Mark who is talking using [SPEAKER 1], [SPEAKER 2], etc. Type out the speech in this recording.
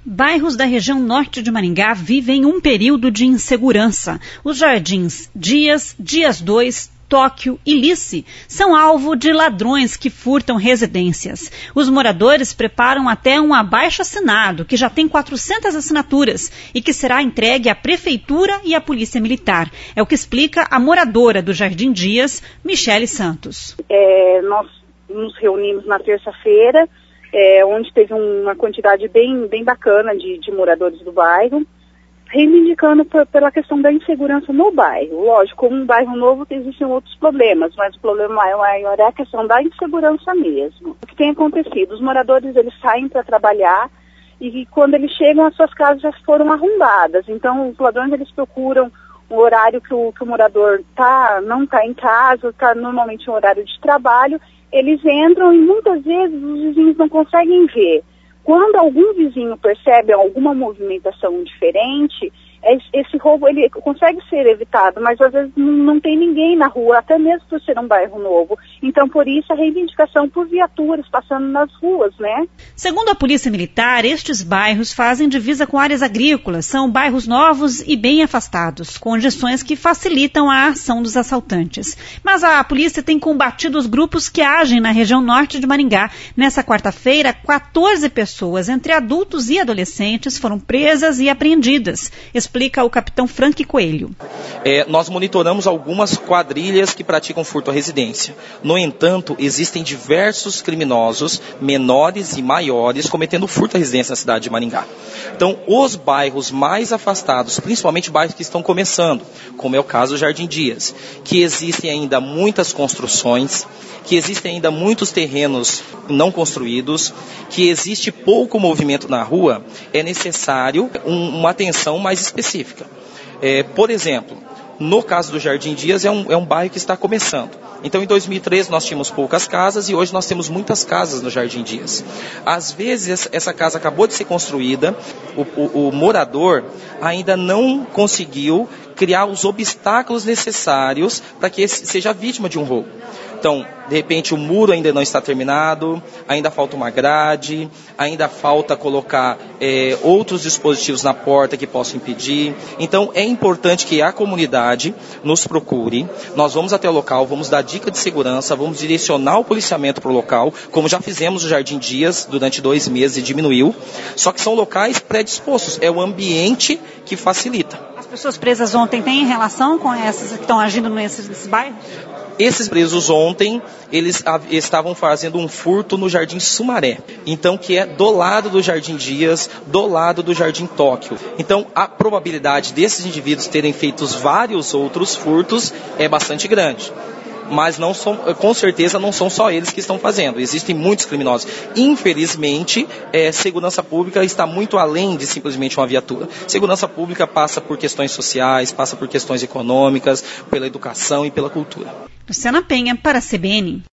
[SPEAKER 1] Bairros da região norte de Maringá vivem um período de insegurança. Os jardins Dias, Dias 2, Tóquio e Lice são alvo de ladrões que furtam residências. Os moradores preparam até um abaixo-assinado, que já tem 400 assinaturas e que será entregue à Prefeitura e à Polícia Militar. É o que explica a moradora do Jardim Dias, Michele Santos.
[SPEAKER 2] Nós nos reunimos na terça-feira, onde teve uma quantidade bem bacana de moradores do bairro, reivindicando pela questão da insegurança no bairro. Lógico, como um bairro novo existem outros problemas, mas o problema maior é a questão da insegurança mesmo. O que tem acontecido? Os moradores eles saem para trabalhar e quando eles chegam as suas casas já foram arrombadas. Então os ladrões eles procuram o horário que o morador não está em casa, está normalmente em horário de trabalho. Eles entram e muitas vezes os vizinhos não conseguem ver. Quando algum vizinho percebe alguma movimentação diferente, esse roubo ele consegue ser evitado, mas às vezes não tem ninguém na rua, até mesmo por ser um bairro novo. Então, por isso, a reivindicação por viaturas passando nas ruas, né?
[SPEAKER 1] Segundo a Polícia Militar, estes bairros fazem divisa com áreas agrícolas, são bairros novos e bem afastados, condições que facilitam a ação dos assaltantes. Mas a polícia tem combatido os grupos que agem na região norte de Maringá. Nessa quarta-feira, 14 pessoas, entre adultos e adolescentes, foram presas e apreendidas. Explica o capitão Frank Coelho.
[SPEAKER 3] Nós monitoramos algumas quadrilhas que praticam furto à residência. No entanto, existem diversos criminosos, menores e maiores, cometendo furto à residência na cidade de Maringá. Então, os bairros mais afastados, principalmente bairros que estão começando, como é o caso do Jardim Dias, que existem ainda muitas construções, que existem ainda muitos terrenos não construídos, que existe pouco movimento na rua, é necessário uma atenção mais específica. Por exemplo, no caso do Jardim Dias, é um bairro que está começando. Então, em 2013, nós tínhamos poucas casas e hoje nós temos muitas casas no Jardim Dias. Às vezes, essa casa acabou de ser construída, o morador ainda não conseguiu criar os obstáculos necessários para que seja vítima de um roubo. Então, de repente, o muro ainda não está terminado, ainda falta uma grade, ainda falta colocar outros dispositivos na porta que possam impedir. Então, é importante que a comunidade nos procure. Nós vamos até o local, vamos dar dica de segurança, vamos direcionar o policiamento para o local, como já fizemos no Jardim Dias durante 2 meses e diminuiu. Só que são locais predispostos, é o ambiente que facilita.
[SPEAKER 1] As pessoas presas ontem têm relação com essas que estão agindo nesses bairros?
[SPEAKER 3] Esses presos ontem, eles estavam fazendo um furto no Jardim Sumaré, então que é do lado do Jardim Dias, do lado do Jardim Tóquio. Então a probabilidade desses indivíduos terem feito vários outros furtos é bastante grande. Mas com certeza não são só eles que estão fazendo, existem muitos criminosos. Infelizmente, segurança pública está muito além de simplesmente uma viatura. Segurança pública passa por questões sociais, passa por questões econômicas, pela educação e pela cultura.
[SPEAKER 1] Luciana Penha, para a CBN.